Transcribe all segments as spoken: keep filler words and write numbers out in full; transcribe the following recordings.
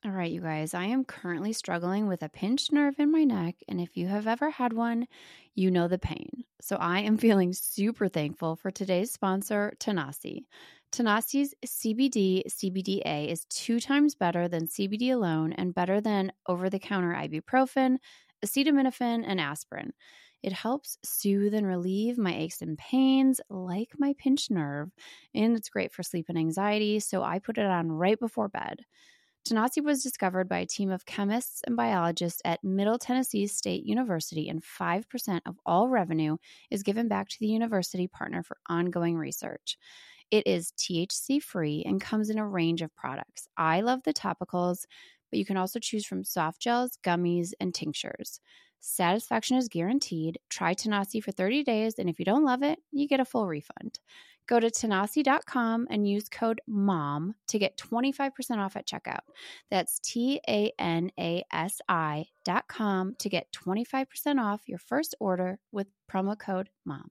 All right, you guys, I am currently struggling with a pinched nerve in my neck, and if you have ever had one, you know the pain. So I am feeling super thankful for today's sponsor, Tanasi. Tanasi's C B D C B D A is two times better than C B D alone and better than over-the-counter ibuprofen, acetaminophen, and aspirin. It helps soothe and relieve my aches and pains, like my pinched nerve, and it's great for sleep and anxiety, so I put it on right before bed. Tanasi was discovered by a team of chemists and biologists at Middle Tennessee State University, and five percent of all revenue is given back to the university partner for ongoing research. It is T H C-free and comes in a range of products. I love the topicals, but you can also choose from soft gels, gummies, and tinctures. Satisfaction is guaranteed. Try Tanasi for thirty days, and if you don't love it, you get a full refund. Go to Tanasi dot com and use code MOM to get twenty-five percent off at checkout. That's T A N A S I dot com to get twenty-five percent off your first order with promo code MOM.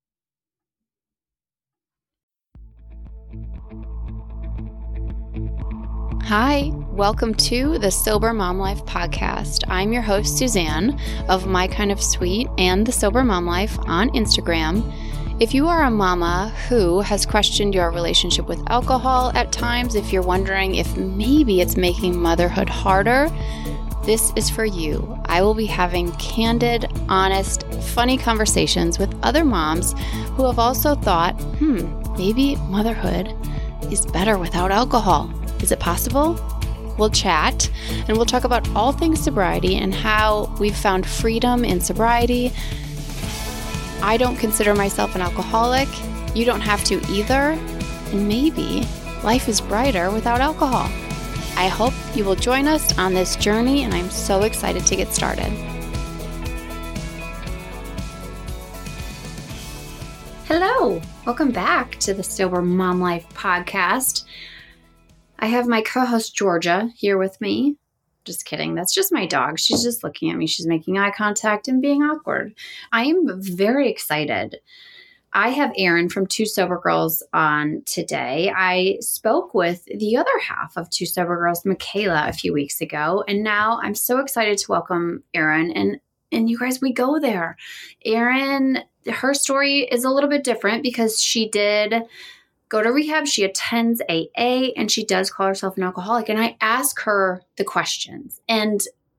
Hi, welcome to the Sober Mom Life podcast. I'm your host, Suzanne, of My Kind of Sweet and the Sober Mom Life on Instagram. If you are a mama who has questioned your relationship with alcohol at times, if you're wondering if maybe it's making motherhood harder, this is for you. I will be having candid, honest, funny conversations with other moms who have also thought, hmm, maybe motherhood is better without alcohol. Is it possible? We'll chat and we'll talk about all things sobriety and how we've found freedom in sobriety. I don't consider myself an alcoholic. You don't have to either. And maybe life is brighter without alcohol. I hope you will join us on this journey, and I'm so excited to get started. Hello, welcome back to the Sober Mom Life podcast. I have my co-host Georgia here with me. Just kidding. That's just my dog. She's just looking at me. She's making eye contact and being awkward. I am very excited. I have Erin from Two Sober Girls on today. I spoke with the other half of Two Sober Girls, Michaela, a few weeks ago, and now I'm so excited to welcome Erin. And and you guys, we go there. Erin, her story is a little bit different because she did go to rehab. She attends A A, and she does call herself an alcoholic. And I ask her the questions. And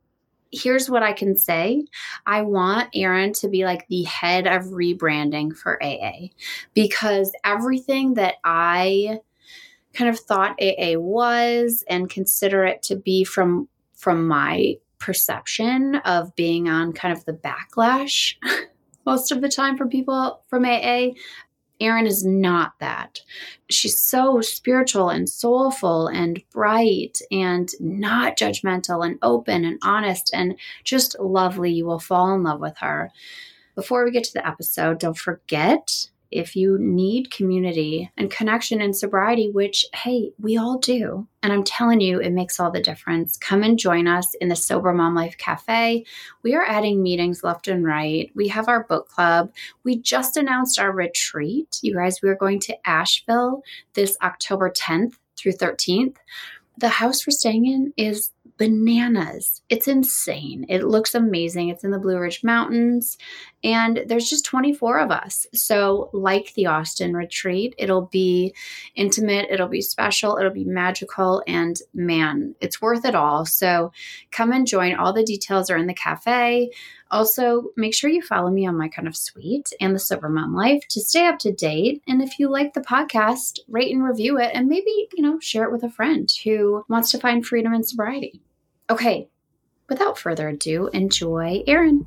here's what I can say. I want Erin to be like the head of rebranding for A A, because everything that I kind of thought A A was and consider it to be from, from my perception of being on kind of the backlash most of the time from people from A A, Erin is not that. She's so spiritual and soulful and bright and not judgmental and open and honest and just lovely. You will fall in love with her. Before we get to the episode, don't forget, if you need community and connection in sobriety, which, hey, we all do, and I'm telling you, it makes all the difference, come and join us in the Sober Mom Life Cafe. We are adding meetings left and right. We have our book club. We just announced our retreat. You guys, we are going to Asheville this October tenth through thirteenth. The house we're staying in is bananas. It's insane. It looks amazing. It's in the Blue Ridge Mountains, and there's just twenty-four of us. So like the Austin retreat, it'll be intimate, it'll be special, it'll be magical, and man, it's worth it all. So come and join. All the details are in the cafe. Also, make sure you follow me on My Kind of Sweet and the Sober Mom Life to stay up to date. And if you like the podcast, rate and review it, and maybe, you know, share it with a friend who wants to find freedom in sobriety. Okay, without further ado, enjoy Erin.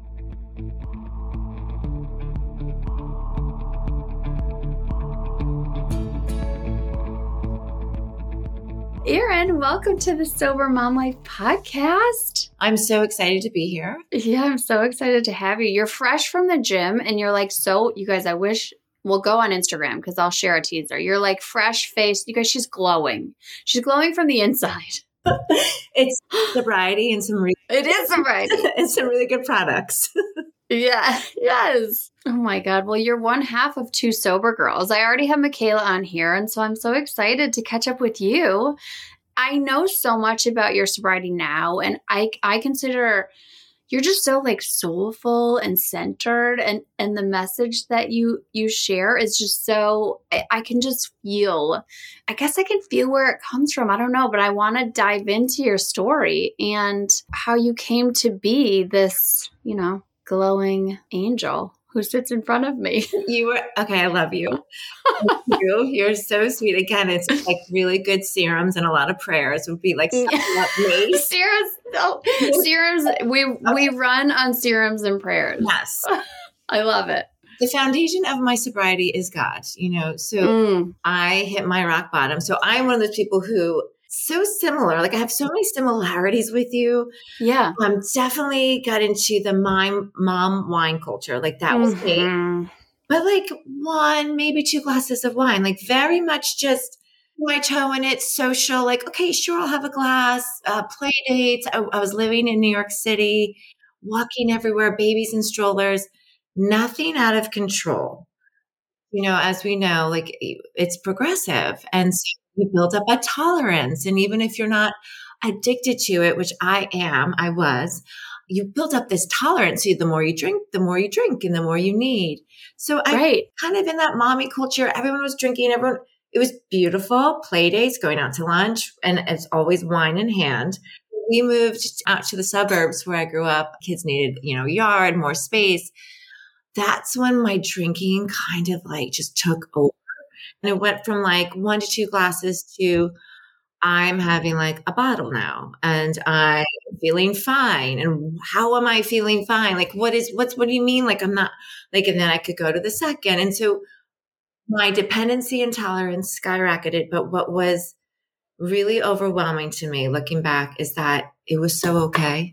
Erin, welcome to the Sober Mom Life podcast. I'm so excited to be here. Yeah, I'm so excited to have you. You're fresh from the gym and you're like, so you guys, I wish we'll go on Instagram because I'll share a teaser. You're like fresh face. You guys, she's glowing. She's glowing from the inside. It's sobriety and some re- it is sobriety and some really good products. Yeah. Yes. Oh my God. Well, you're one half of Two Sober Girls. I already have Michaela on here, and so I'm so excited to catch up with you. I know so much about your sobriety now, and I I consider you're just so like soulful and centered, and and the message that you you share is just so I, I can just feel. I guess I can feel where it comes from. I don't know, but I want to dive into your story and how you came to be this, you know, glowing angel who sits in front of me. You were, okay, I love you. Thank you. You're so sweet. Again, it's like really good serums and a lot of prayers would be like summing up me. serums, oh, serums, we, okay. we run on serums and prayers. Yes. I love it. The foundation of my sobriety is God, you know, so mm. I hit my rock bottom. So I'm one of those people who so similar. Like I have so many similarities with you. Yeah. Um, definitely got into the mom, mom wine culture. Like that was mm-hmm. me. But like one, maybe two glasses of wine, like very much just my toe in it, social, like, okay, sure. I'll have a glass, uh, play dates. I, I was living in New York City, walking everywhere, babies and strollers, nothing out of control. You know, as we know, like it's progressive. And so you build up a tolerance. And even if you're not addicted to it, which I am, I was, you build up this tolerance. So the more you drink, the more you drink and the more you need. So I right. kind of in that mommy culture, everyone was drinking, everyone, it was beautiful, play dates, going out to lunch, and it's always wine in hand. We moved out to the suburbs where I grew up. Kids needed, you know, yard, more space. That's when my drinking kind of like just took over. And it went from like one to two glasses to I'm having like a bottle now and I'm feeling fine. And how am I feeling fine? Like, what is, what's, what do you mean? Like, I'm not like, and then I could go to the second. And so my dependency and tolerance skyrocketed. But what was really overwhelming to me looking back is that it was so okay.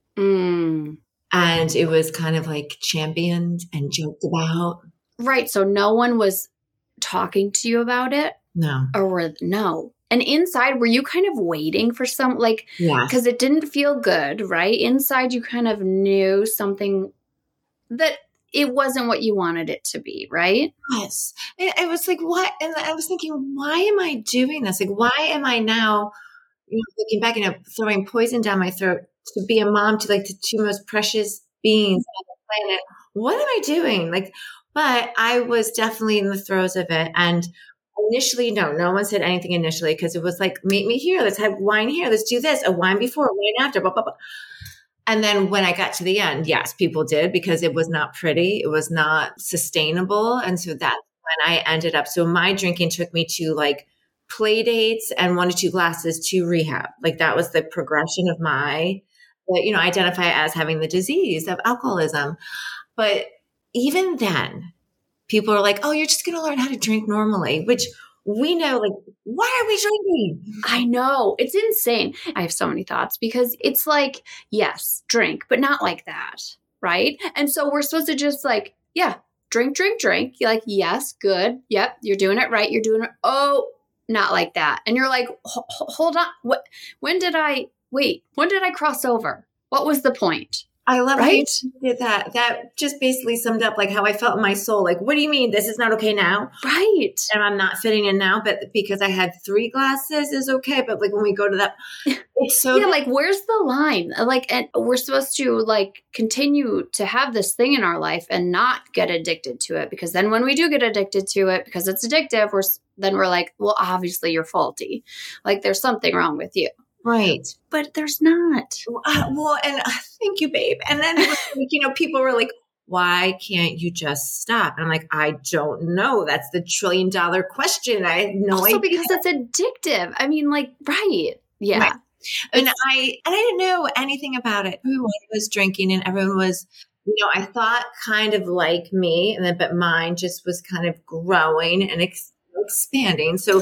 Mm. And it was kind of like championed and joked about. Right. So no one was talking to you about it? No. Or were, no. And inside, were you kind of waiting for some, like, yeah, because it didn't feel good, right? Inside, you kind of knew something that it wasn't what you wanted it to be, right? Yes. It, it was like, what? And I was thinking, why am I doing this? Like, why am I now, you know, looking back and you know, throwing poison down my throat to be a mom to like the two most precious beings on the planet? What am I doing? Like, but I was definitely in the throes of it. And initially, no, no one said anything initially because it was like, meet me here. Let's have wine here. Let's do this. A wine before, wine after, blah, blah, blah. And then when I got to the end, yes, people did because it was not pretty. It was not sustainable. And so that's when I ended up. So my drinking took me to like play dates and one or two glasses to rehab. Like that was the progression of my, you know, identify as having the disease of alcoholism. But even then, people are like, oh, you're just going to learn how to drink normally, which we know, like, why are we drinking? I know. It's insane. I have so many thoughts because it's like, yes, drink, but not like that, right? And so we're supposed to just like, yeah, drink, drink, drink. You're like, yes, good. Yep, you're doing it right. You're doing it. Oh, not like that. And you're like, hold on. What? When did I, wait, when did I cross over? What was the point? I love right? how you did that. That just basically summed up like how I felt in my soul. Like, what do you mean this is not okay now? Right. And I'm not fitting in now, but because I had three glasses is okay. But like when we go to that, it's so yeah. Good. Like, where's the line? Like, and we're supposed to like continue to have this thing in our life and not get addicted to it because then when we do get addicted to it because it's addictive, we're then we're like, well, obviously you're faulty. Like, there's something wrong with you. Right. But there's not. Uh, well, and uh, thank you, babe. And then, it was like, you know, people were like, why can't you just stop? And I'm like, I don't know. That's the trillion dollar question. I have no also idea. Because it's addictive. I mean, like, right. Yeah. Right. And I, and I didn't know anything about it. Everyone was drinking and everyone was, you know, I thought kind of like me, and then, but mine just was kind of growing and ex- expanding. So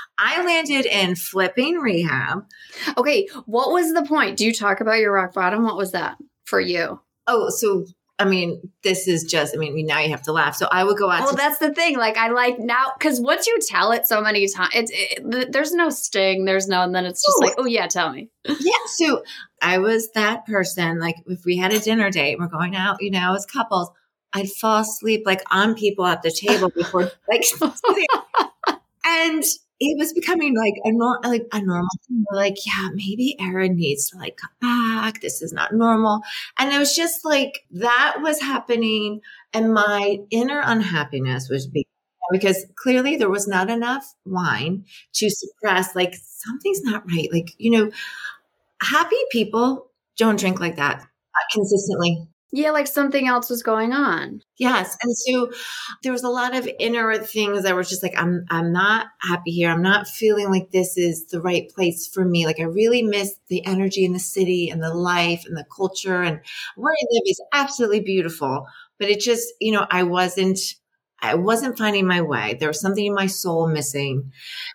I landed in flipping rehab. Okay. What was the point? Do you talk about your rock bottom? What was that for you? Oh, so, I mean, this is just, I mean, now you have to laugh. So I would go out. Well, to- that's the thing. Like, I like now, because once you tell it so many times, it's, it, there's no sting. There's no, and then it's just oh. like, oh yeah, tell me. Yeah. So I was that person. Like if we had a dinner date, we're going out, you know, as couples, I'd fall asleep like on people at the table before, like, and it was becoming like a, nor- like a normal thing. Like, yeah, maybe Erin needs to like come back. This is not normal. And it was just like, that was happening. And my inner unhappiness was big because clearly there was not enough wine to suppress, like, something's not right. Like, you know, happy people don't drink like that consistently. Yeah, like something else was going on. Yes. And so there was a lot of inner things that were just like, I'm I'm not happy here. I'm not feeling like this is the right place for me. Like I really miss the energy in the city and the life and the culture. And where I live is absolutely beautiful. But it just, you know, I wasn't I wasn't finding my way. There was something in my soul missing.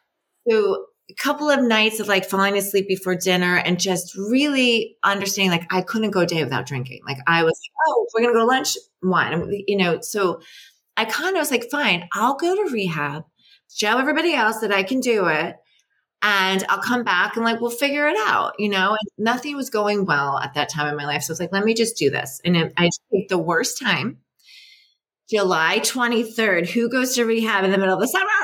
So a couple of nights of like falling asleep before dinner and just really understanding like I couldn't go a day without drinking. Like I was like, oh, we're going to go to lunch, wine, you know. So I kind of was like, fine, I'll go to rehab, show everybody else that I can do it. And I'll come back and like, we'll figure it out, you know. And nothing was going well at that time in my life. So I was like, let me just do this. And it, I picked the worst time, July twenty-third. Who goes to rehab in the middle of the summer?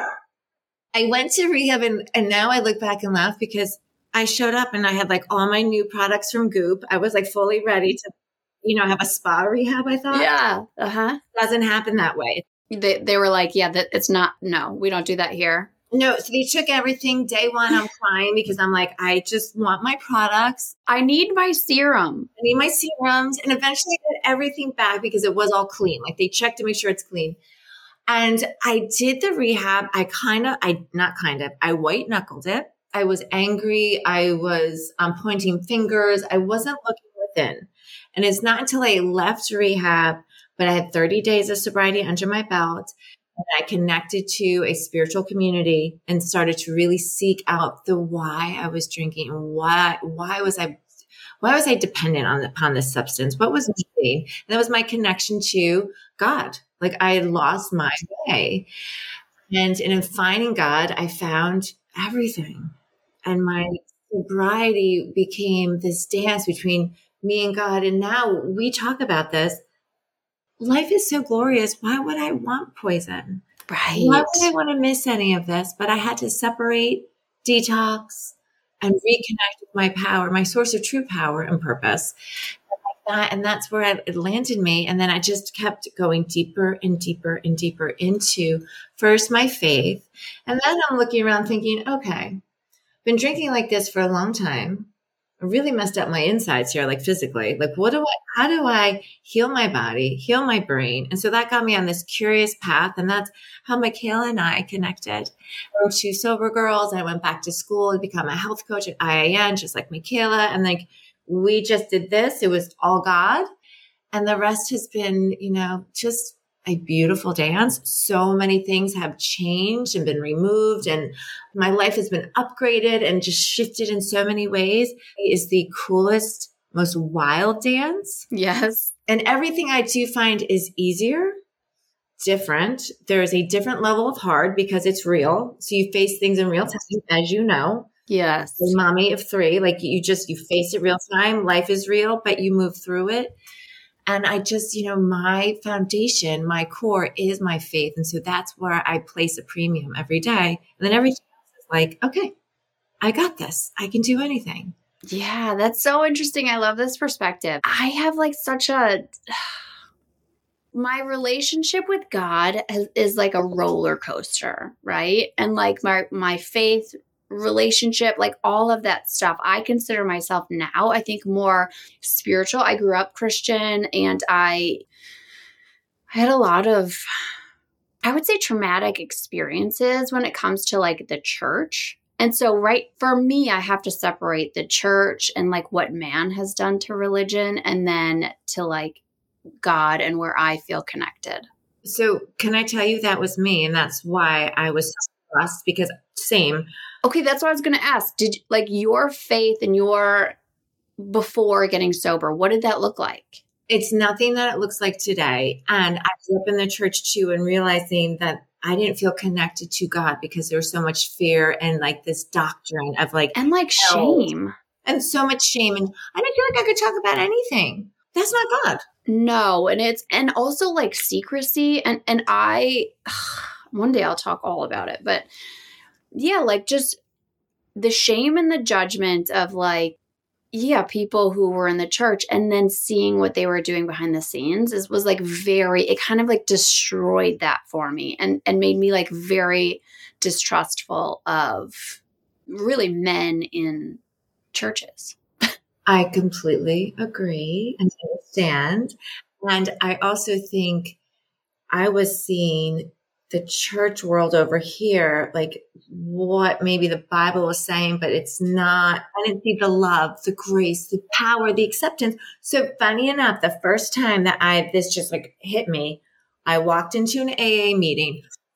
I went to rehab and, and now I look back and laugh because I showed up and I had like all my new products from Goop. I was like fully ready to, you know, have a spa rehab, I thought. Yeah. Uh-huh. Doesn't happen that way. They they were like, yeah, that it's not, no, we don't do that here. No, so they took everything. Day one, I'm crying because I'm like, I just want my products. I need my serum. I need my serums. And eventually I got everything back because it was all clean. Like they checked to make sure it's clean. And I did the rehab. I kind of, I not kind of, I white knuckled it. I was angry. I was um, pointing fingers. I wasn't looking within. And it's not until I left rehab, but I had thirty days of sobriety under my belt. And I connected to a spiritual community and started to really seek out the why I was drinking and why, why was I, why was I dependent on upon this substance? What was missing? And that was my connection to God. Like I had lost my way. And, and in finding God, I found everything. And my sobriety became this dance between me and God. And now we talk about this. Life is so glorious. Why would I want poison? Right. Why would I want to miss any of this? But I had to separate, detox, and reconnect with my power, my source of true power and purpose. That, and that's where it landed me. And then I just kept going deeper and deeper and deeper into first my faith. And then I'm looking around thinking, okay, been drinking like this for a long time. I really messed up my insides here, like physically. Like, what do I, how do I heal my body, heal my brain? And so that got me on this curious path. And that's how Michaela and I connected. We were two sober girls. I went back to school and become a health coach at I A N, just like Michaela. And like, we just did this. It was all God. And the rest has been, you know, just a beautiful dance. So many things have changed and been removed. And my life has been upgraded and just shifted in so many ways. It is the coolest, most wild dance. Yes. And everything I do find is easier, different. There is a different level of hard because it's real. So you face things in real time, as you know. Yes. A mommy of three, like you just, you face it real time. Life is real, but you move through it. And I just, you know, my foundation, my core is my faith. And so that's where I place a premium every day. And then everything else is like, okay, I got this. I can do anything. Yeah, that's so interesting. I love this perspective. I have like such a, my relationship with God is, is like a roller coaster, right? And like my, my faith relationship, like all of that stuff. I consider myself now, I think, more spiritual. I grew up Christian and I, I had a lot of, I would say, traumatic experiences when it comes to like the church. And so, right, for me, I have to separate the church and like what man has done to religion and then to like God and where I feel connected. So can I tell you that was me? And that's why I was lost because same. Okay, that's what I was going to ask. Did like your faith and your before getting sober, what did that look like? It's nothing that it looks like today. And I grew up in the church too and realizing that I didn't feel connected to God because there was so much fear and like this doctrine of like. And like held. Shame. And so much shame. And I didn't feel like I could talk about anything. That's not God. No. And it's, and also like secrecy. And, and I, one day I'll talk all about it, but yeah, like just the shame and the judgment of like, yeah, people who were in the church and then seeing what they were doing behind the scenes is was like very, it kind of like destroyed that for me and, and made me like very distrustful of really men in churches. I completely agree and understand. And I also think I was seeing the church world over here, like what maybe the Bible was saying, but it's not. I didn't see the love, the grace, the power, the acceptance. So funny enough, the first time that I, this just like hit me, I walked into an A A meeting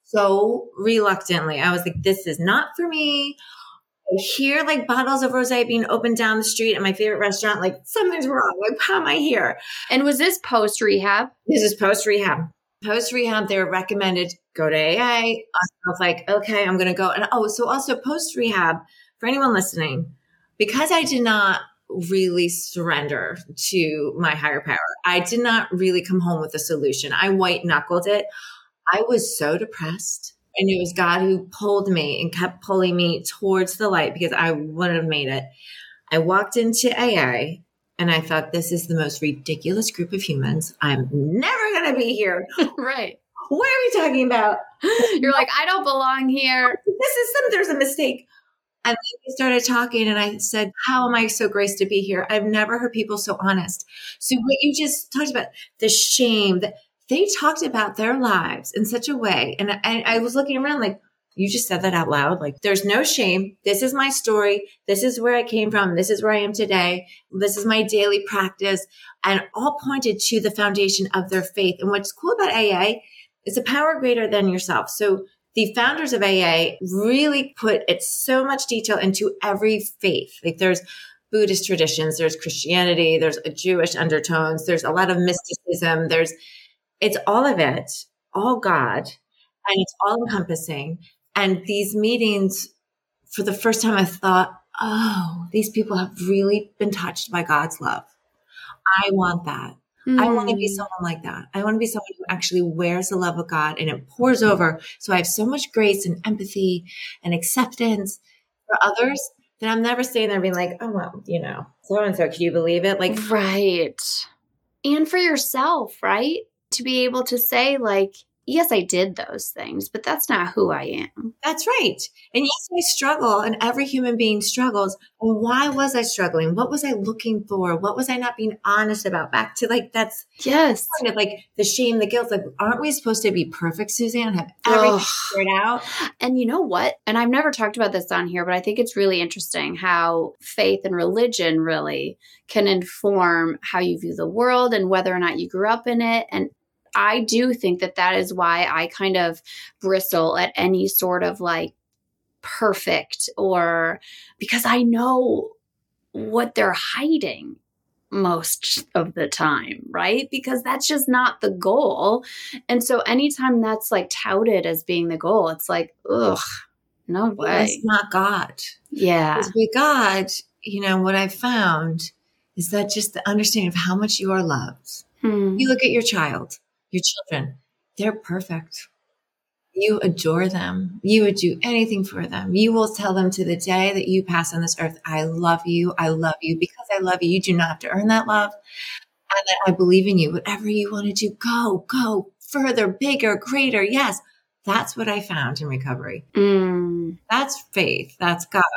so reluctantly. I was like, this is not for me. I hear like bottles of rosé being opened down the street at my favorite restaurant. Like something's wrong. Like, how am I here? And was this post rehab? This is post rehab. Post rehab, they were recommended go to A A. I was like, okay, I'm going to go. And oh, so also post rehab, for anyone listening, because I did not really surrender to my higher power, I did not really come home with a solution. I white knuckled it. I was so depressed. And it was God who pulled me and kept pulling me towards the light because I wouldn't have made it. I walked into A A and I thought, this is the most ridiculous group of humans. I'm never going to be here. Right. What are we talking about? You're like, I don't belong here. This is some, there's a mistake. And then we started talking and I said, how am I so graced to be here? I've never heard people so honest. So what you just talked about, the shame, that they talked about their lives in such a way. And I, I was looking around like, you just said that out loud. Like, there's no shame. This is my story. This is where I came from. This is where I am today. This is my daily practice. And all pointed to the foundation of their faith. And what's cool about A A is a power greater than yourself. So the founders of A A really put it so much detail into every faith. Like there's Buddhist traditions, there's Christianity, there's a Jewish undertones, there's a lot of mysticism. There's, it's all of it, all God, and it's all encompassing. And these meetings, for the first time, I thought, oh, these people have really been touched by God's love. I want that. Mm. I want to be someone like that. I want to be someone who actually wears the love of God and it pours over. So I have so much grace and empathy and acceptance for others that I'm never staying there being like, oh, well, you know, so-and-so, can you believe it? Like, right. And for yourself, right? To be able to say like, yes, I did those things, but that's not who I am. That's right. And yes, I struggle, and every human being struggles. And why was I struggling? What was I looking for? What was I not being honest about? Back to like, that's yes, kind of like the shame, the guilt. Like, aren't we supposed to be perfect, Suzanne? Have everything figured out? And you know what? And I've never talked about this on here, but I think it's really interesting how faith and religion really can inform how you view the world and whether or not you grew up in it. And I do think that that is why I kind of bristle at any sort of like perfect, or because I know what they're hiding most of the time, right? Because that's just not the goal. And so anytime that's like touted as being the goal, it's like, ugh, no way. It's not God. Yeah. Because with God, you know, what I found is that just the understanding of how much you are loved. Hmm. You look at your child. Your children, they're perfect. You adore them. You would do anything for them. You will tell them to the day that you pass on this earth, I love you. I love you because I love you. You do not have to earn that love. And that I believe in you. Whatever you want to do, go, go further, bigger, greater. Yes. That's what I found in recovery. Mm. That's faith. That's God.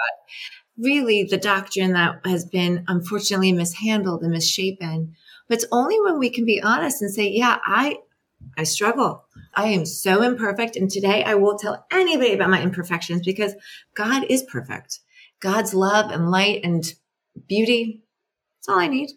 Really the doctrine that has been unfortunately mishandled and misshapen. But it's only when we can be honest and say, yeah, I, I struggle. I am so imperfect. And today I won't tell anybody about my imperfections because God is perfect. God's love and light and beauty. That's all I need.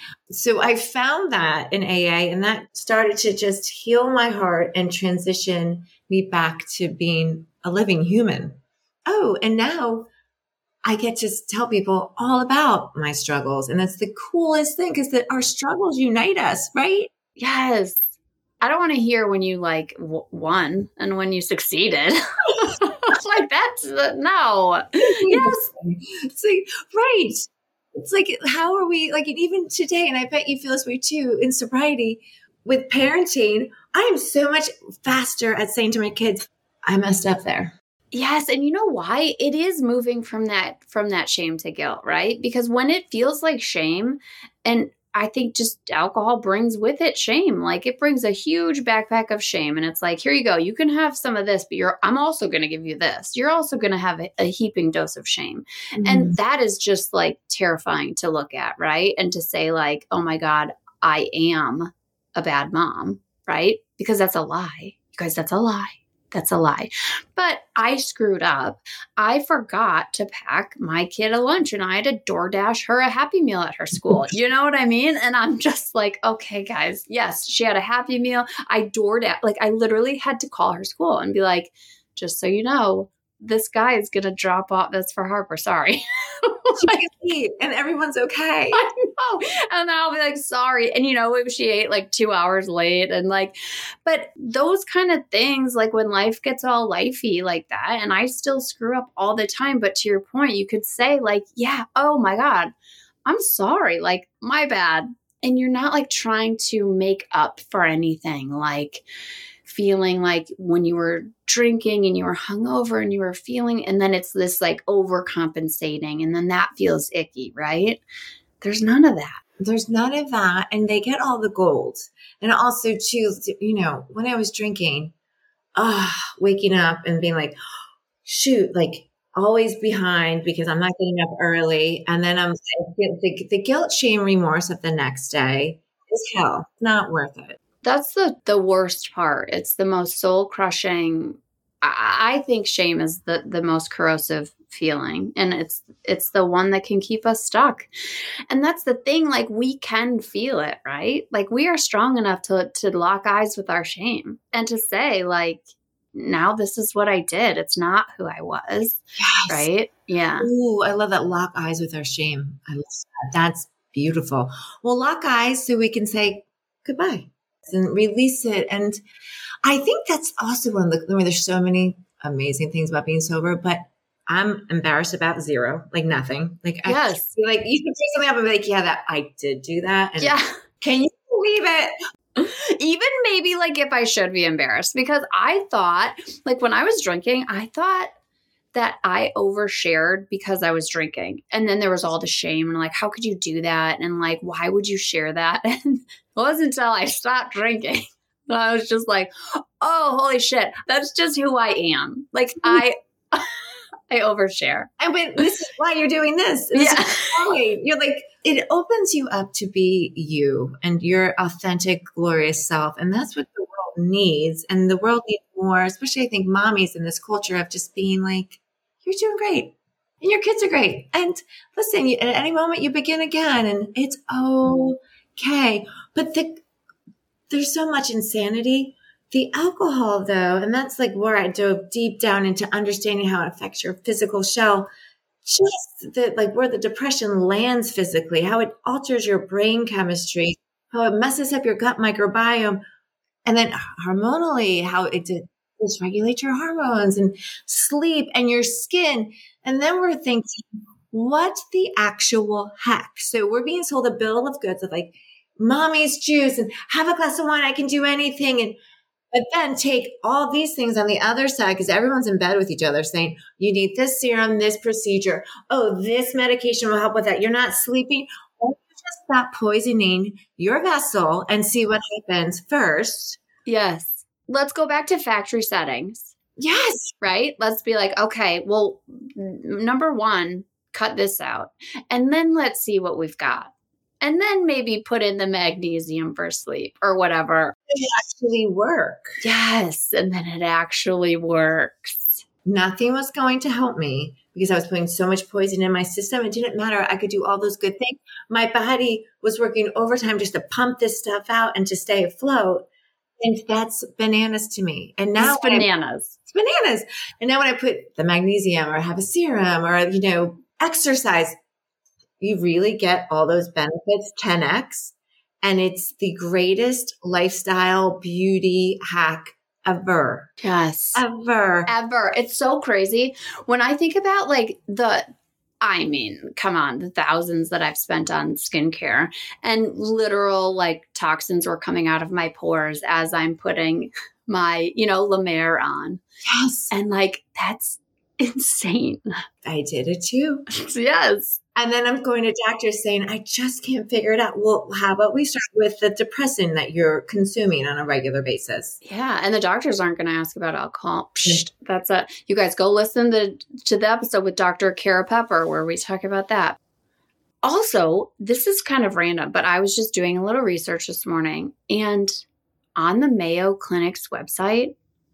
So I found that in A A, and that started to just heal my heart and transition me back to being a living human. Oh, and now I get to tell people all about my struggles. And that's the coolest thing, is that our struggles unite us, right? Yes. I don't want to hear when you like w- won and when you succeeded. Like that's, uh, no. Yes. It's like, right. It's like, how are we, like, even today, and I bet you feel this way too, in sobriety, with parenting, I am so much faster at saying to my kids, I messed up there. Yes. And you know why? It is moving from that, from that shame to guilt, right? Because when it feels like shame, and I think just alcohol brings with it shame. Like it brings a huge backpack of shame. And it's like, here you go. You can have some of this, but you're, I'm also going to give you this. You're also going to have a, a heaping dose of shame. Mm-hmm. And that is just like terrifying to look at, right? And to say like, oh my God, I am a bad mom, right? Because that's a lie. You guys, that's a lie. That's a lie. But I screwed up. I forgot to pack my kid a lunch and I had to DoorDash her a Happy Meal at her school. You know what I mean? And I'm just like, okay, guys, yes, she had a Happy Meal. I DoorDash, like I literally had to call her school and be like, just so you know, this guy is going to drop off. That's for Harper. Sorry. She can eat and everyone's okay. I know. And I'll be like, sorry. And you know, if she ate like two hours late and like, but those kind of things, like when life gets all lifey like that, and I still screw up all the time. But to your point, you could say like, yeah, oh my God, I'm sorry. Like my bad. And you're not like trying to make up for anything. Like, feeling like when you were drinking and you were hungover and you were feeling, and then it's this like overcompensating and then that feels icky, right? There's none of that. There's none of that. And they get all the gold. And also too, you know, when I was drinking, ah, uh, waking up and being like, shoot, like always behind because I'm not getting up early. And then I'm the, the guilt, shame, remorse of the next day is hell. It's not worth it. That's the, the worst part. It's the most soul crushing. I, I think shame is the, the most corrosive feeling. And it's, it's the one that can keep us stuck. And that's the thing. Like we can feel it, right? Like we are strong enough to, to lock eyes with our shame and to say like, now this is what I did. It's not who I was. Yes. Right. Yeah. Ooh, I love that. Lock eyes with our shame. I love that. That's beautiful. Well, lock eyes so we can say goodbye and release it. And I think that's also one of the, I mean, there's so many amazing things about being sober, but I'm embarrassed about zero, like nothing. Like, yes. I, like you can pick something up and be like, yeah, that I did do that. And yeah. Can you believe it? Even maybe like if I should be embarrassed, because I thought like when I was drinking, I thought that I overshared because I was drinking. And then there was all the shame and like, how could you do that? And like, why would you share that? And it wasn't until I stopped drinking that I was just like, oh, holy shit. That's just who I am. Like I, I overshare. And when, this is why you're doing this. this yeah. Is you're like, it opens you up to be you and your authentic, glorious self. And that's what the world needs. And the world needs more, especially I think mommies in this culture of just being like, you're doing great and your kids are great. And listen, you, at any moment you begin again and it's okay. But the, there's so much insanity. The alcohol though, and that's like where I dove deep down into understanding how it affects your physical shell. Just the, like where the depression lands physically, how it alters your brain chemistry, how it messes up your gut microbiome, and then hormonally, how it dysregulates your hormones and sleep and your skin. And then we're thinking, what the actual heck? So we're being sold a bill of goods of like mommy's juice and have a glass of wine. I can do anything. And but then take all these things on the other side because everyone's in bed with each other saying, you need this serum, this procedure. Oh, this medication will help with that. You're not sleeping. Why don't you just stop poisoning your vessel and see what happens first? Yes. Let's go back to factory settings. Yes. Right? Let's be like, okay, well, number one, cut this out. And then let's see what we've got. And then maybe put in the magnesium for sleep or whatever. It actually works. Yes. And then it actually works. Nothing was going to help me because I was putting so much poison in my system. It didn't matter. I could do all those good things. My body was working overtime just to pump this stuff out and to stay afloat. And that's bananas to me. And now it's bananas. I, it's bananas. And now when I put the magnesium or have a serum or, you know, exercise, you really get all those benefits ten X. And it's the greatest lifestyle beauty hack ever. Yes. Ever. Ever. It's so crazy. When I think about like the, I mean, come on, the thousands that I've spent on skincare and literal like toxins were coming out of my pores as I'm putting my, you know, La Mer on. Yes. And like, that's insane. I did it too. Yes. And then I'm going to doctors saying, I just can't figure it out. Well, how about we start with the depressant that you're consuming on a regular basis? Yeah. And the doctors aren't going to ask about alcohol. Psst, that's a, you guys go listen to, to the episode with Doctor Kara Pepper where we talk about that. Also, this is kind of random, but I was just doing a little research this morning and on the Mayo Clinic's website,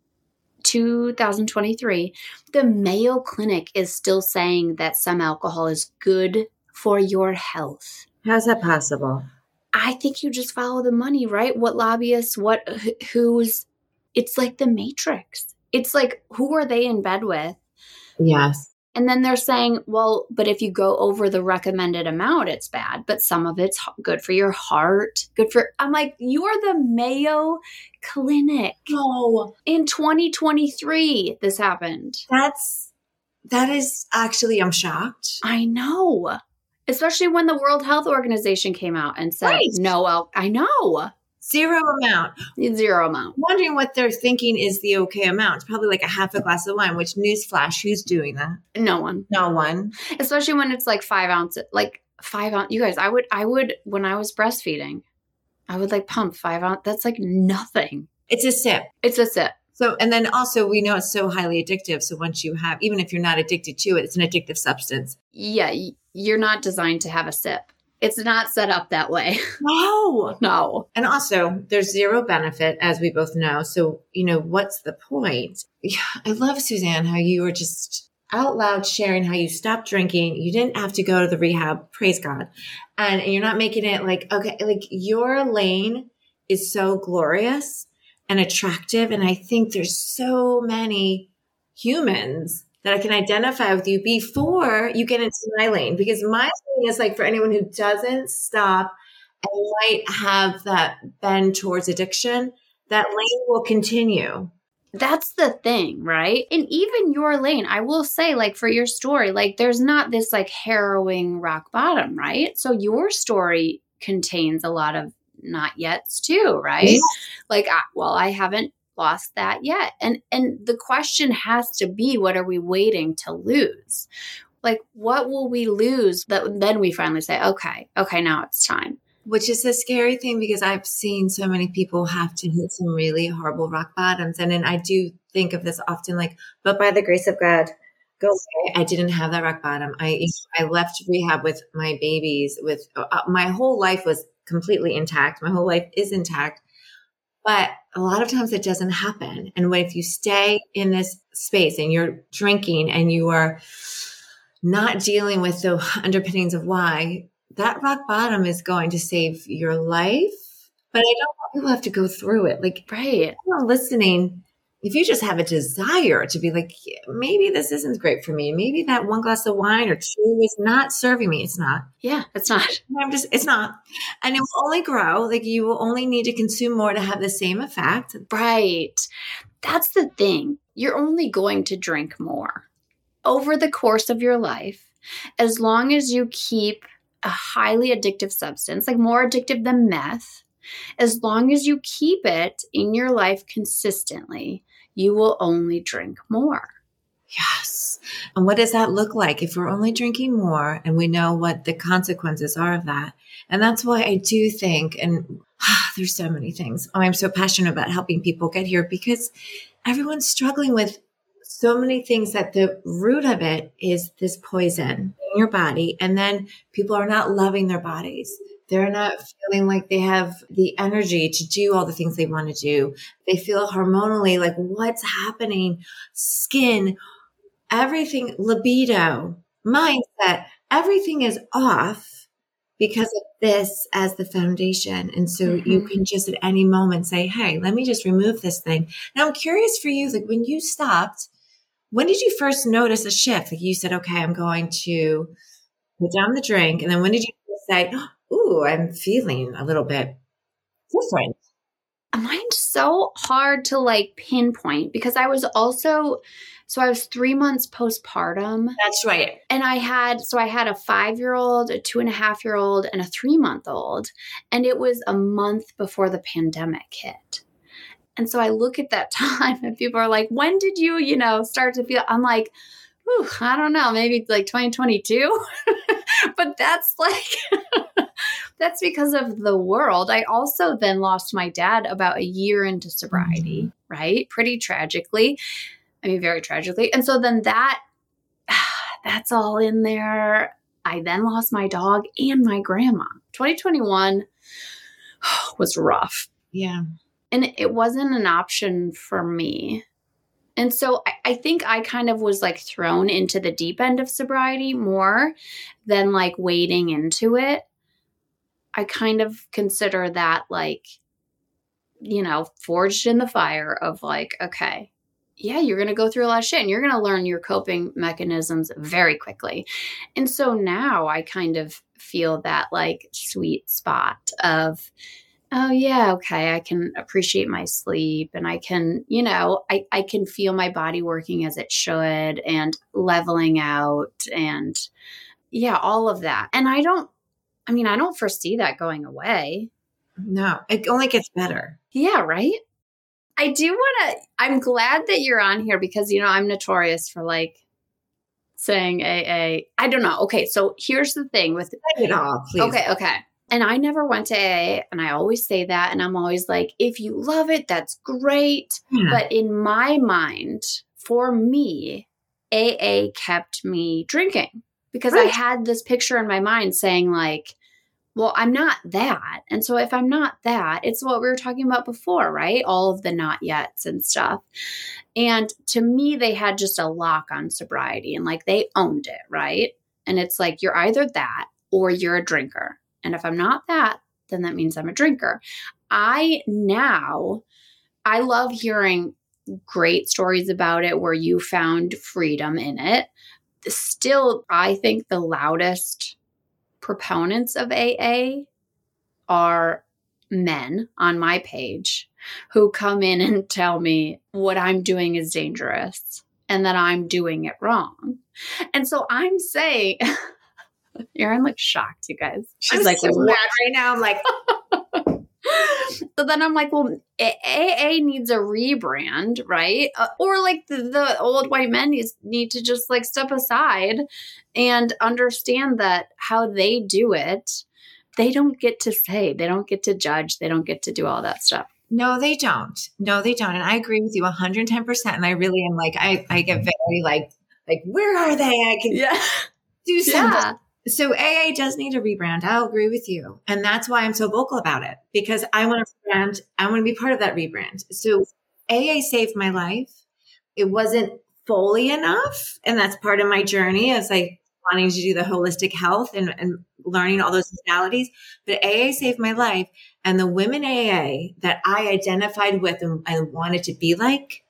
two thousand twenty-three, the Mayo Clinic is still saying that some alcohol is good for your health. How's that possible? I think you just follow the money, right? What lobbyists, what, who's, it's like the Matrix. It's like, who are they in bed with? Yes. And then they're saying, well, but if you go over the recommended amount, it's bad. But some of it's good for your heart, good for, I'm like, you are the Mayo Clinic. Oh, in twenty twenty-three, this happened. That's, that is actually, I'm shocked. I know. Especially when the World Health Organization came out and said, right. no, al- I know. Zero amount. Zero amount. I'm wondering what they're thinking is the okay amount. It's probably like a half a glass of wine, which newsflash, who's doing that? No one. No one. Especially when it's like five ounces, like five ounces. You guys, I would, I would, when I was breastfeeding, I would like pump five ounces. That's like nothing. It's a sip. It's a sip. So, and then also we know it's so highly addictive. So once you have, even if you're not addicted to it, it's an addictive substance. Yeah. You're not designed to have a sip. It's not set up that way. No. No. And also there's zero benefit, as we both know. So, you know, what's the point? Yeah, I love, Suzanne, how you were just out loud sharing how you stopped drinking. You didn't have to go to the rehab. Praise God. And you're not making it like, okay, like your lane is so glorious and attractive. And I think there's so many humans that I can identify with you before you get into my lane. Because my lane is like for anyone who doesn't stop and might have that bend towards addiction, that lane will continue. That's the thing, right? And even your lane, I will say, like for your story, like there's not this like harrowing rock bottom, right? So your story contains a lot of not yets too, right? Yeah. Like, I, well, I haven't lost that yet. And and the question has to be, what are we waiting to lose? Like, what will we lose that then we finally say, okay, okay, now it's time. Which is a scary thing because I've seen so many people have to hit some really horrible rock bottoms. And then I do think of this often like, but by the grace of God, go away. I didn't have that rock bottom. I I left rehab with my babies, with uh, my whole life was completely intact. My whole life is intact. But a lot of times it doesn't happen. And when, if you stay in this space and you're drinking and you are not dealing with the underpinnings of why, that rock bottom is going to save your life. But I don't want people to have to go through it. Like, right. People listening, if you just have a desire to be like, yeah, maybe this isn't great for me. Maybe that one glass of wine or two is not serving me. It's not. Yeah, it's not. I'm just, it's not. And it will only grow. Like you will only need to consume more to have the same effect. Right. That's the thing. You're only going to drink more over the course of your life, as long as you keep a highly addictive substance, like more addictive than meth, as long as you keep it in your life consistently, you will only drink more. Yes. And what does that look like if we're only drinking more and we know what the consequences are of that? And that's why I do think, and ah, there's so many things. Oh, I'm so passionate about helping people get here because everyone's struggling with so many things that the root of it is this poison in your body. And then people are not loving their bodies. They're not feeling like they have the energy to do all the things they want to do. They feel hormonally like what's happening, skin, everything, libido, mindset, everything is off because of this as the foundation. And so mm-hmm. you can just at any moment say, hey, let me just remove this thing. Now I'm curious for you, like when you stopped, when did you first notice a shift? Like you said, okay, I'm going to put down the drink. And then when did you say, ooh, I'm feeling a little bit different? Mine's so hard to like pinpoint because I was also So I was three months postpartum. That's right. And I had, so I had a five-year-old, a two and a half year old, and a three-month-old. And it was a month before the pandemic hit. And so I look at that time and people are like, when did you, you know, start to feel, I'm like, whew, I don't know, maybe like twenty twenty-two. But that's like, that's because of the world. I also then lost my dad about a year into sobriety, mm-hmm. right? Pretty tragically. I mean, very tragically. And so then that, that's all in there. I then lost my dog and my grandma. twenty twenty-one was rough. Yeah. And it wasn't an option for me. And so I, I think I kind of was like thrown into the deep end of sobriety more than like wading into it. I kind of consider that like, you know, forged in the fire of like, okay, yeah, you're going to go through a lot of shit and you're going to learn your coping mechanisms very quickly. And so now I kind of feel that like sweet spot of, oh yeah, okay, I can appreciate my sleep and I can, you know, I, I can feel my body working as it should and leveling out and yeah, all of that. And I don't, I mean, I don't foresee that going away. No, it only gets better. Yeah, right? I do want to, I'm glad that you're on here because, you know, I'm notorious for like saying A A. I don't know. Okay, so here's the thing with it all, please. Okay, okay. And I never went to A A, and I always say that, and I'm always like, if you love it, that's great. Yeah. But in my mind, for me, A A kept me drinking because right. I had this picture in my mind saying like, well, I'm not that. And so if I'm not that, it's what we were talking about before, right? All of the not yets and stuff. And to me, they had just a lock on sobriety and like they owned it, right? And it's like, you're either that or you're a drinker. And if I'm not that, then that means I'm a drinker. I now, I love hearing great stories about it where you found freedom in it. Still, I think the loudest proponents of A A are men on my page who come in and tell me what I'm doing is dangerous and that I'm doing it wrong. And so I'm saying, Erin looks shocked, you guys. She's I'm like, so mad right now. I'm like, so then I'm like, well, A A needs a rebrand, right? Uh, or like the, the old white men needs, need to just like step aside and understand that how they do it, they don't get to say, they don't get to judge, they don't get to do all that stuff. No, they don't. No, they don't. And I agree with you one hundred ten percent. And I really am like, I, I get very like, like, where are they? I can yeah. do something. Yeah. So A A does need a rebrand. I'll agree with you. And that's why I'm so vocal about it, because I want to brand, I want to be part of that rebrand. So A A saved my life. It wasn't fully enough. And that's part of my journey as like wanting to do the holistic health and, and learning all those modalities. But A A saved my life. And the women A A that I identified with and I wanted to be like,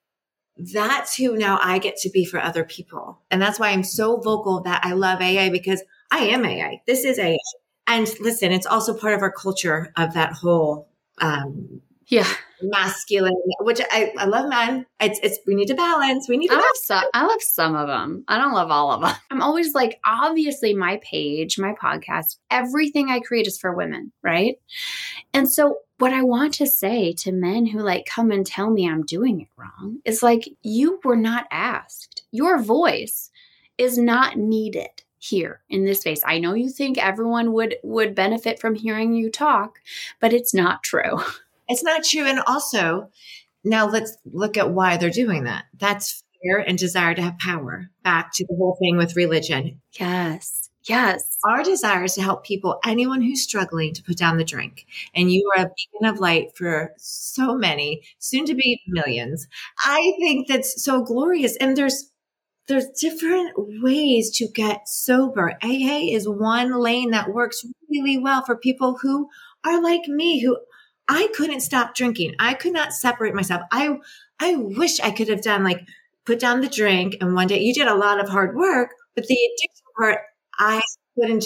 that's who now I get to be for other people. And that's why I'm so vocal that I love A A, because I am A A. This is A A. And listen, it's also part of our culture of that whole, um, yeah, masculine, which I, I love men. It's, it's, we need to balance. We need to I balance. love some, I love some of them. I don't love all of them. I'm always like, obviously my page, my podcast, everything I create is for women. Right. And so what I want to say to men who like come and tell me I'm doing it wrong is like, you were not asked. Your voice is not needed here in this space. I know you think everyone would, would benefit from hearing you talk, but it's not true. It's not true. And also, now let's look at why they're doing that. That's fear and desire to have power. Back to the whole thing with religion. Yes. Yes. Our desire is to help people, anyone who's struggling, to put down the drink. And you are a beacon of light for so many, soon to be millions. I think that's so glorious. And there's there's different ways to get sober. A A is one lane that works really well for people who are like me, who I couldn't stop drinking. I could not separate myself. I I wish I could have done like put down the drink and one day you did a lot of hard work, but the addiction part I couldn't do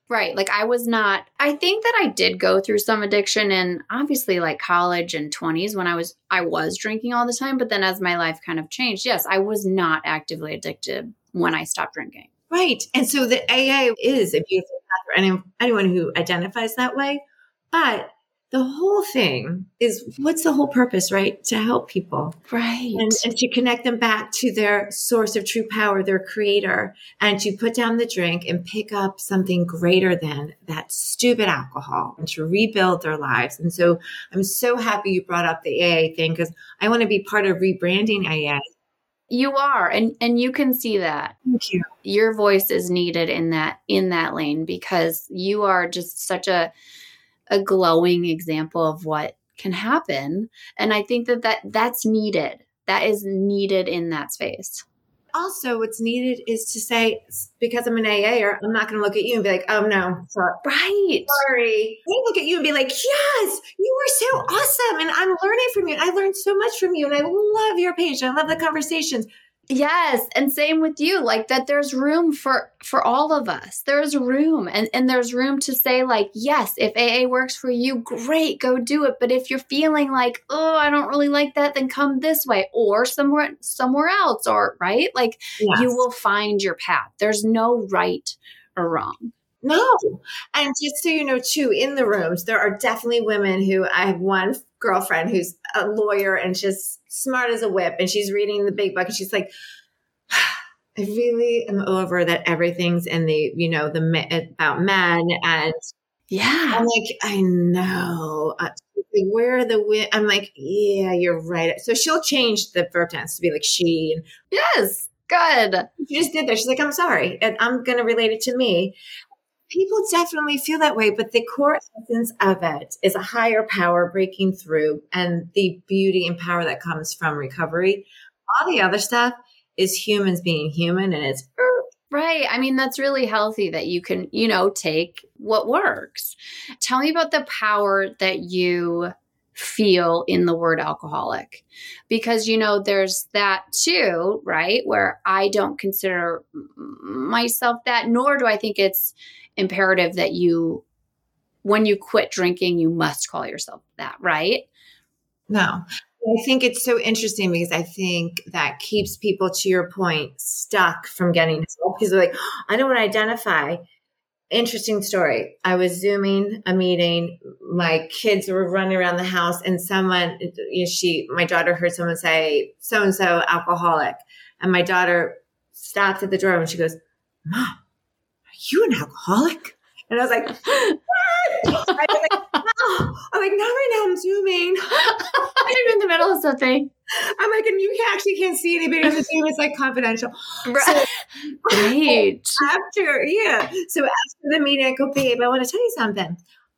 Right. Like I was not, I think that I did go through some addiction in obviously like college and twenties when I was, I was drinking all the time. But then as my life kind of changed, yes, I was not actively addicted when I stopped drinking. Right. And so the A A is a beautiful path for any, anyone who identifies that way. But the whole thing is, what's the whole purpose, right? To help people. Right. And, and to connect them back to their source of true power, their creator, and to put down the drink and pick up something greater than that stupid alcohol and to rebuild their lives. And so I'm so happy you brought up the A A thing because I want to be part of rebranding A A. You are, and and you can see that. Thank you. Your voice is needed in that in that lane because you are just such a a glowing example of what can happen. And I think that, that that's needed. That is needed in that space. Also, what's needed is to say, because I'm an A A-er, I'm not going to look at you and be like, oh, no, sorry. Right. Sorry. I look at you and be like, yes, you are so awesome. And I'm learning from you. And I learned so much from you. And I love your page. I love the conversations. Yes. And same with you, like that there's room for, for all of us. There's room and, and there's room to say like, yes, if A A works for you, great, go do it. But if you're feeling like, oh, I don't really like that, then come this way or somewhere, somewhere else or right. Like yes. You will find your path. There's no right or wrong. No. And just so you know, too, in the rooms, there are definitely women who I have one girlfriend who's a lawyer and she's smart as a whip and she's reading the big book and she's like, I really am over that everything's in the, you know, the about men. And yeah, I'm like, I know. Uh, where are the, I'm like, yeah, you're right. So she'll change the verb tense to be like she. And yes. Good. She just did that. She's like, I'm sorry. And I'm going to relate it to me. People definitely feel that way, but the core essence of it is a higher power breaking through and the beauty and power that comes from recovery. All the other stuff is humans being human and it's right. I mean, that's really healthy that you can, you know, take what works. Tell me about the power that you feel in the word alcoholic, because, you know, there's that too, right? Where I don't consider myself that, nor do I think it's imperative that you, when you quit drinking, you must call yourself that, right? No, I think it's so interesting because I think that keeps people, to your point, stuck from getting help because they're like, oh, I don't want to identify. Interesting story. I was Zooming a meeting. My kids were running around the house and someone, you know, she, my daughter heard someone say, so-and-so alcoholic. And my daughter stopped at the door and she goes, Mom, are you an alcoholic? And I was like, what? I was like, oh. I'm like, not right now. I'm Zooming. I'm in the middle of something. I'm like, and you actually can't see anybody on the Zoom. It's like confidential. Right. So, right. After, yeah. So after the meeting, I go, babe, I want to tell you something.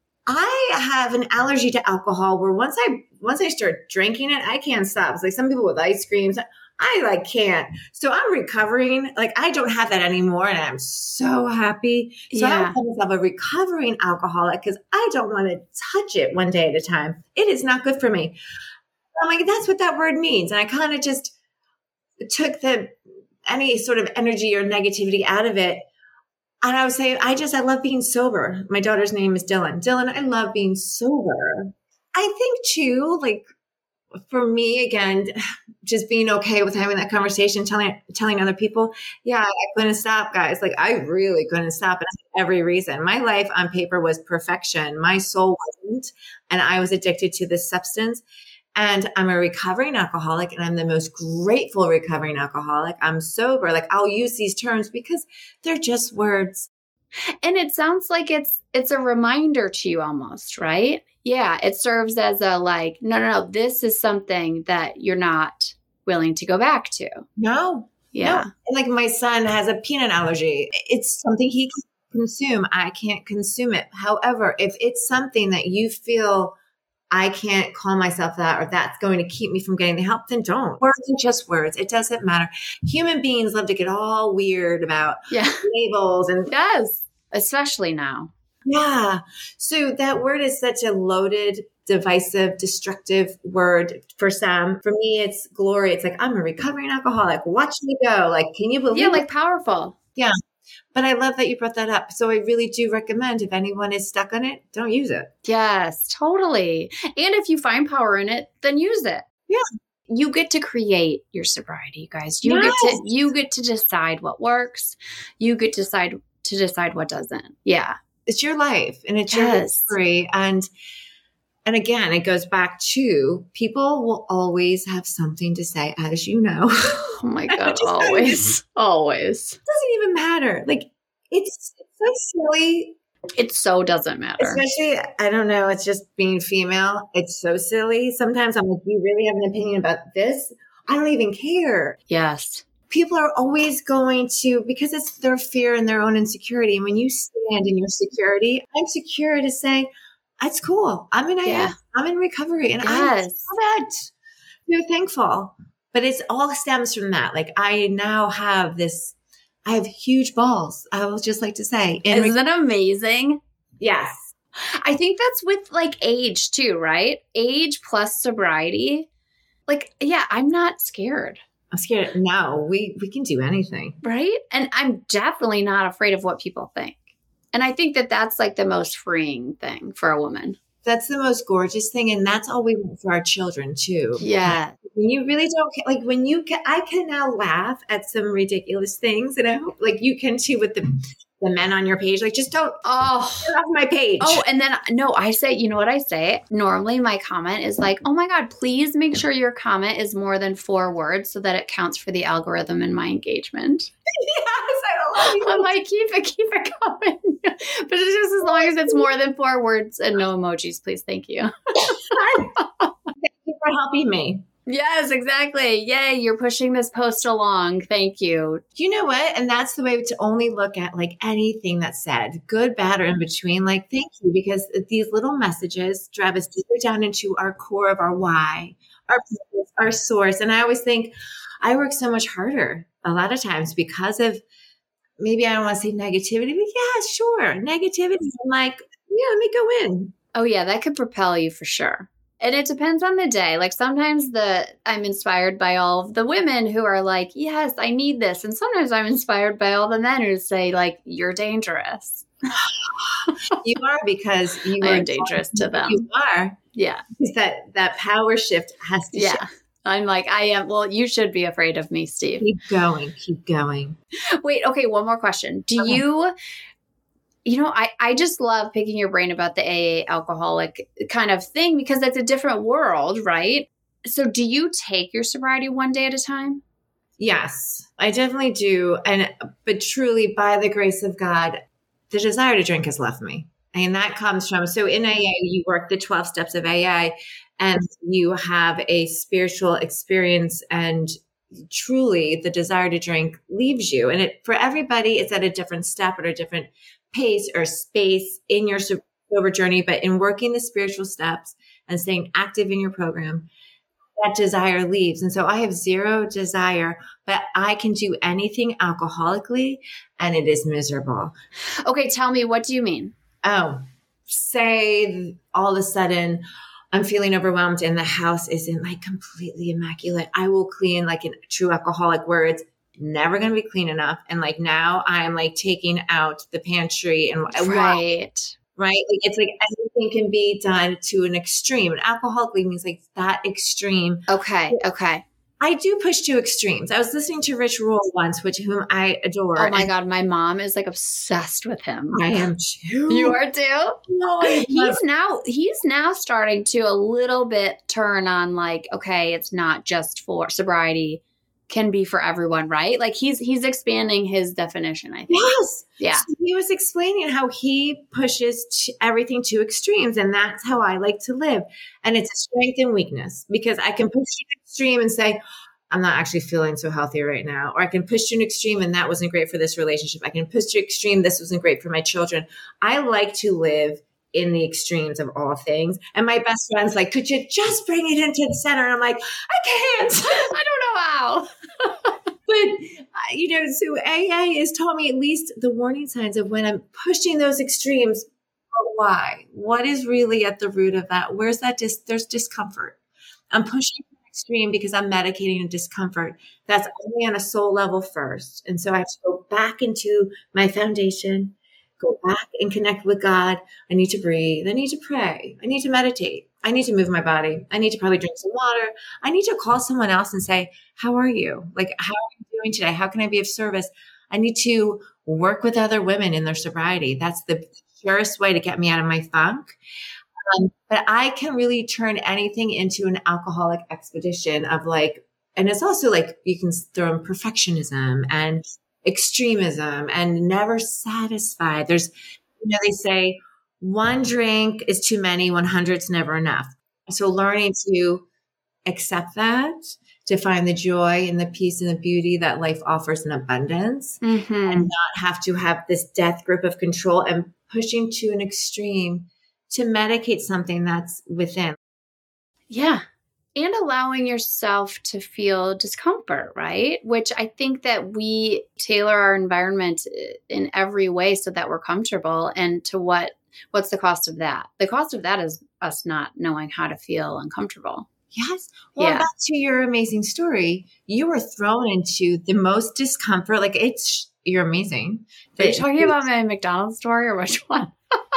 I have an allergy to alcohol where once I, once I start drinking it, I can't stop. It's like some people with ice creams. I like can't. So I'm recovering. Like I don't have that anymore. And I'm so happy. So yeah. I call myself a recovering alcoholic because I don't want to touch it one day at a time. It is not good for me. I'm like, that's what that word means. And I kind of just took the, any sort of energy or negativity out of it. And I was saying, I just, I love being sober. My daughter's name is Dylan. Dylan, I love being sober. I think too, like, for me, again, just being okay with having that conversation, telling telling other people, yeah, I couldn't stop, guys. Like, I really couldn't stop. And I had every reason. My life on paper was perfection. My soul wasn't. And I was addicted to this substance. And I'm a recovering alcoholic, and I'm the most grateful recovering alcoholic. I'm sober. Like, I'll use these terms because they're just words. And it sounds like it's it's a reminder to you almost, right? Yeah, it serves as a like, no, no, no, this is something that you're not willing to go back to. No. Yeah. No. Like my son has a peanut allergy. It's something he can consume. I can't consume it. However, if it's something that you feel I can't call myself that, or that's going to keep me from getting the help, then don't. Words are just words. It doesn't matter. Human beings love to get all weird about yeah. labels. And yes, especially now. Yeah. So that word is such a loaded, divisive, destructive word for some. For me, it's glory. It's like, I'm a recovering alcoholic. Watch me go. Like, can you believe Yeah, it? like powerful. Yeah. But I love that you brought that up. So I really do recommend if anyone is stuck on it, don't use it. Yes, totally. And if you find power in it, then use it. Yeah. You get to create your sobriety, you guys. You Yes. get to you get to decide what works. You get to decide to decide what doesn't. Yeah. It's your life and it's Yes. your history. And and again, it goes back to people will always have something to say, as you know. Oh my God, Just- always. Always. It doesn't even matter. Like it's, it's so silly. It so doesn't matter. Especially, I don't know, it's just being female. It's so silly. Sometimes I'm like, do you really have an opinion about this? I don't even care. Yes. People are always going to, because it's their fear and their own insecurity. And when you stand in your security, I'm secure to say, it's cool. I'm in, Yeah. I'm in recovery and Yes. I love it. You're thankful. But it's all stems from that. Like I now have this, I have huge balls. I would just like to say. In Isn't it amazing? yes. I think that's with like age too, right? Age plus sobriety. Like, yeah, I'm not scared. I'm scared. No, we, we can do anything. Right? And I'm definitely not afraid of what people think. And I think that that's like the most freeing thing for a woman. That's the most gorgeous thing. And that's all we want for our children too. Yeah. When you really don't, ca- like when you can, I can now laugh at some ridiculous things. And I hope like you can too with the, the men on your page. Like just don't Oh, get off my page. Oh, and then no, I say, you know what I say? Normally my comment is like, oh my God, please make sure your comment is more than four words so that it counts for the algorithm in my engagement. Yes, I love you. I'm like, keep it, keep it coming. But it's just as long as it's more than four words and no emojis, please. Thank you. Thank you for helping me. Yes, exactly. Yay, you're pushing this post along. Thank you. You know what? And that's the way to only look at like anything that's said, good, bad, or in between. Like, thank you, because these little messages drive us deeper down into our core of our why, our purpose, our source. And I always think I work so much harder a lot of times because of maybe I don't want to say negativity, but yeah, sure. Negativity. I'm like, yeah, let me go in. Oh yeah, that could propel you for sure. And it depends on the day. Like sometimes the I'm inspired by all of the women who are like, yes, I need this. And sometimes I'm inspired by all the men who say like, you're dangerous. You are because you I are am dangerous to them. You are. Yeah. Because that, that power shift has to Yeah. shift. I'm like, I am. Well, you should be afraid of me, Steve. Keep going. Keep going. Wait, okay. One more question. Do Okay. you, you know, I, I just love picking your brain about the A A alcoholic kind of thing because it's a different world, right? So do you take your sobriety one day at a time? Yes, I definitely do. And, but truly by the grace of God, the desire to drink has left me. And that comes from, so in A A, you work the twelve steps of A A and you have a spiritual experience and truly the desire to drink leaves you. And it, for everybody, it's at a different step or a different pace or space in your sober journey. But in working the spiritual steps and staying active in your program, that desire leaves. And so I have zero desire, but I can do anything alcoholically and it is miserable. Okay. Tell me, what do you mean? Oh, say all of a sudden I'm feeling overwhelmed and the house isn't like completely immaculate. I will clean like a true alcoholic where it's never going to be clean enough. And like now I'm like taking out the pantry and Right. Right. Like it's like everything can be done to an extreme. And alcoholically means like that extreme. Okay. Okay. I do push to extremes. I was listening to Rich Roll once, which whom I adore. Oh my God. My mom is like obsessed with him. I am too. You are too? No, I love- He's now, he's now starting to a little bit turn on like, okay, it's not just for sobriety, can be for everyone, right? Like he's, he's expanding his definition, I think. Yes. Yeah. So he was explaining how he pushes to everything to extremes. And that's how I like to live. And it's a strength and weakness because I can push to an extreme and say, I'm not actually feeling so healthy right now. Or I can push to an extreme and that wasn't great for this relationship. I can push to extreme. This wasn't great for my children. I like to live in the extremes of all things. And my best friend's like, could you just bring it into the center? And I'm like, I can't. I don't know how. But, uh, you know, so A A has taught me at least the warning signs of when I'm pushing those extremes. But why? What is really at the root of that? Where's that? Dis- there's discomfort. I'm pushing to an extreme because I'm medicating a discomfort. That's only on a soul level first. And so I have to go back into my foundation, go back and connect with God. I need to breathe. I need to pray. I need to meditate. I need to move my body. I need to probably drink some water. I need to call someone else and say, how are you? Like, how are you doing today? How can I be of service? I need to work with other women in their sobriety. That's the surest way to get me out of my funk. Um, but I can really turn anything into an alcoholic expedition of like, and it's also like, you can throw in perfectionism and extremism and never satisfied. There's, you know, they say one drink is too many, one hundred's never enough. So learning to accept that, to find the joy and the peace and the beauty that life offers in abundance, mm-hmm. and not have to have this death grip of control and pushing to an extreme to medicate something that's within. Yeah. And allowing yourself to feel discomfort, right? Which I think that we tailor our environment in every way so that we're comfortable. And to what, what's the cost of that? The cost of that is us not knowing how to feel uncomfortable. Yes. Well, yeah. Back to your amazing story, you were thrown into the most discomfort. Like it's, you're amazing. Are you talking about my McDonald's story or which one?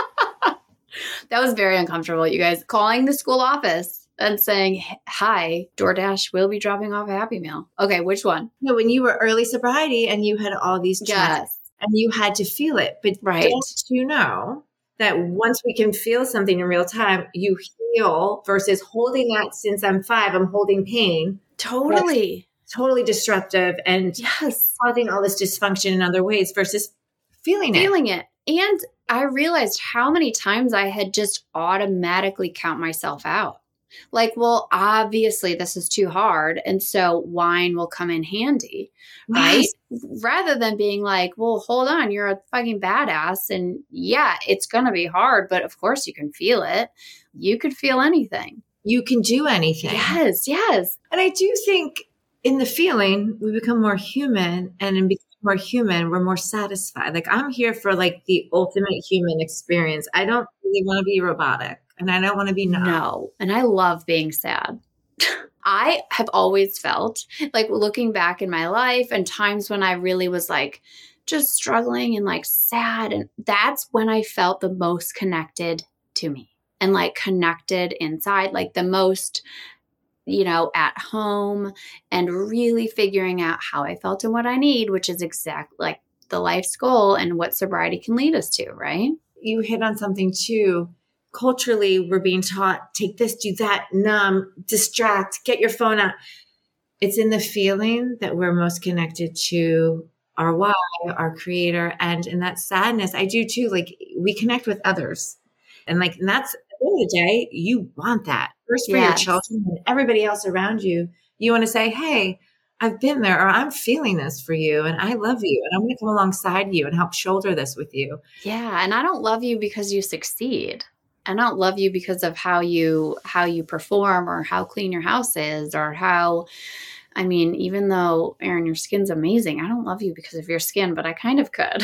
That was very uncomfortable, you guys. Calling the school office and saying, hi, DoorDash will be dropping off a Happy Meal. Okay, which one? No, when you were early sobriety and you had all these yes. tests and you had to feel it. But right. Don't you know that once we can feel something in real time, you heal versus holding that since I'm five, I'm holding pain. Totally. Totally disruptive and yes. causing all this dysfunction in other ways versus feeling it. Feeling it. And I realized how many times I had just automatically count myself out. Like, well, obviously this is too hard. And so wine will come in handy, right? Yes. Rather than being like, well, hold on, you're a fucking badass. And yeah, it's going to be hard, but of course you can feel it. You could feel anything. You can do anything. Yes, yes. And I do think in the feeling, we become more human, and in becoming more human, we're more satisfied. Like I'm here for like the ultimate human experience. I don't really want to be robotic. And I don't want to be numb. No. And I love being sad. I have always felt like looking back in my life and times when I really was like just struggling and like sad. And that's when I felt the most connected to me and like connected inside, like the most, you know, at home and really figuring out how I felt and what I need, which is exactly like the life's goal and what sobriety can lead us to, right? You hit on something too. Culturally, we're being taught, take this, do that, numb, distract, get your phone out. It's in the feeling that we're most connected to our why, our creator. And in that sadness, I do too, like we connect with others. And like, and that's at the end of the day, you want that. First for yes. your children and everybody else around you. You want to say, hey, I've been there, or I'm feeling this for you and I love you and I'm going to come alongside you and help shoulder this with you. Yeah. And I don't love you because you succeed. I don't love you because of how you how you perform or how clean your house is or how, I mean, even though, Erin, your skin's amazing, I don't love you because of your skin, but I kind of could.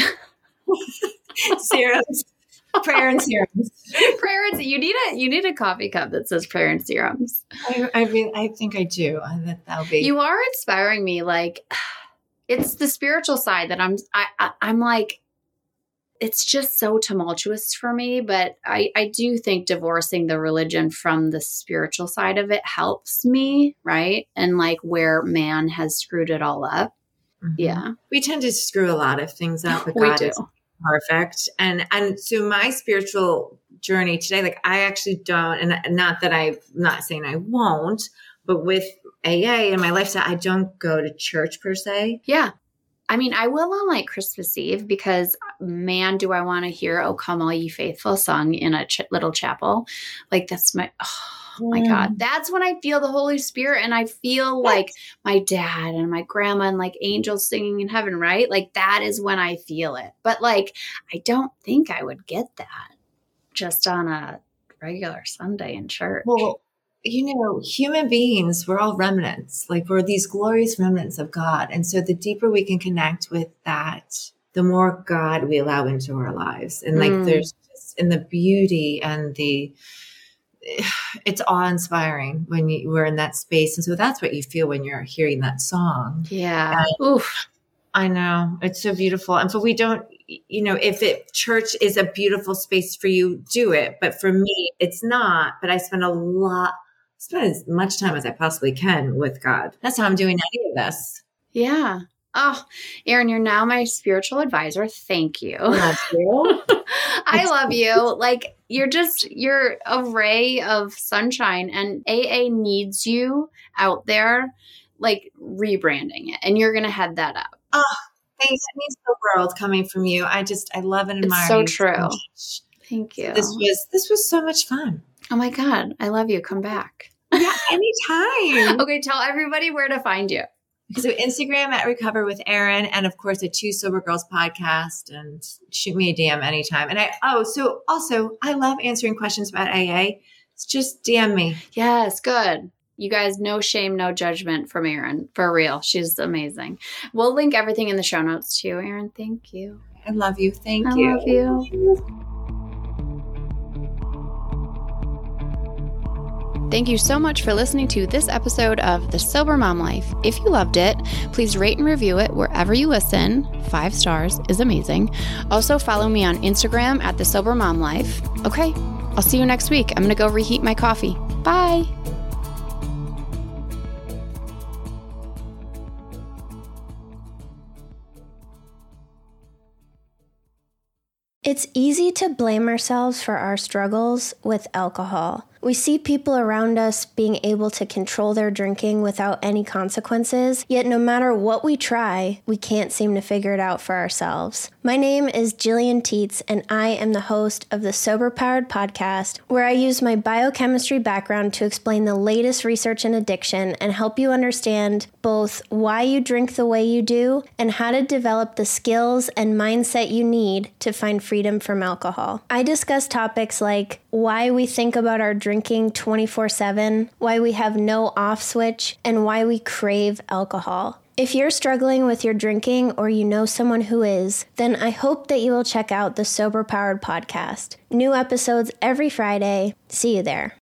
Serums. Prayer and serums. Prayer and you need a you need a coffee cup that says prayer and serums. I, I mean, I think I do. I think that'll be. You are inspiring me. Like, it's the spiritual side that I'm. I, I I'm like. It's just so tumultuous for me, but I, I do think divorcing the religion from the spiritual side of it helps me, right? And like where man has screwed it all up. Mm-hmm. Yeah. We tend to screw a lot of things up, but we God do. is perfect. And and so my spiritual journey today, like I actually don't, and not that I'm not saying I won't, but with A A and my lifestyle, I don't go to church per se. Yeah. I mean, I will on like Christmas Eve because, man, do I want to hear "O Come All Ye Faithful" sung in a ch- little chapel. Like that's my, oh my God. That's when I feel the Holy Spirit and I feel like my dad and my grandma and like angels singing in heaven, right? Like that is when I feel it. But like, I don't think I would get that just on a regular Sunday in church. Well, you know, human beings, we're all remnants. Like we're these glorious remnants of God. And so the deeper we can connect with that, the more God we allow into our lives. And like mm. there's just in the beauty and the, it's awe-inspiring when you, we're in that space. And so that's what you feel when you're hearing that song. Yeah. And, Oof. I know. It's so beautiful. And for we don't, you know, if it church is a beautiful space for you, do it. But for me, it's not. But I spend a lot, spend as much time as I possibly can with God. That's how I'm doing any of this. Yeah. Oh, Erin, you're now my spiritual advisor. Thank you. Love you. I love you. Like, you're just, you're a ray of sunshine, and A A needs you out there, like rebranding it. And you're going to head that up. Oh, thanks. It means the world coming from you. I just, I love and admire it's so you true. So Thank you. This was, this was so much fun. Oh my God. I love you. Come back. Yeah, anytime. Okay. Tell everybody where to find you. So Instagram at Recover with Erin, and of course the Two Sober Girls podcast, and shoot me a D M anytime. And I, oh, so also I love answering questions about A A. It's just D M me. Yes. Good. You guys, no shame, no judgment from Erin. For real. She's amazing. We'll link everything in the show notes too, Erin. Thank you. I love you. Thank I you. love you. Thank you so much for listening to this episode of The Sober Mom Life. If you loved it, please rate and review it wherever you listen. Five stars is amazing. Also, follow me on Instagram at The Sober Mom Life. Okay, I'll see you next week. I'm going to go reheat my coffee. Bye. It's easy to blame ourselves for our struggles with alcohol. We see people around us being able to control their drinking without any consequences, yet no matter what we try, we can't seem to figure it out for ourselves. My name is Jillian Teets, and I am the host of the Sober Powered podcast, where I use my biochemistry background to explain the latest research in addiction and help you understand both why you drink the way you do and how to develop the skills and mindset you need to find freedom from alcohol. I discuss topics like why we think about our drinking twenty-four seven, why we have no off switch, and why we crave alcohol. If you're struggling with your drinking or you know someone who is, then I hope that you will check out the Sober Powered podcast. New episodes every Friday. See you there.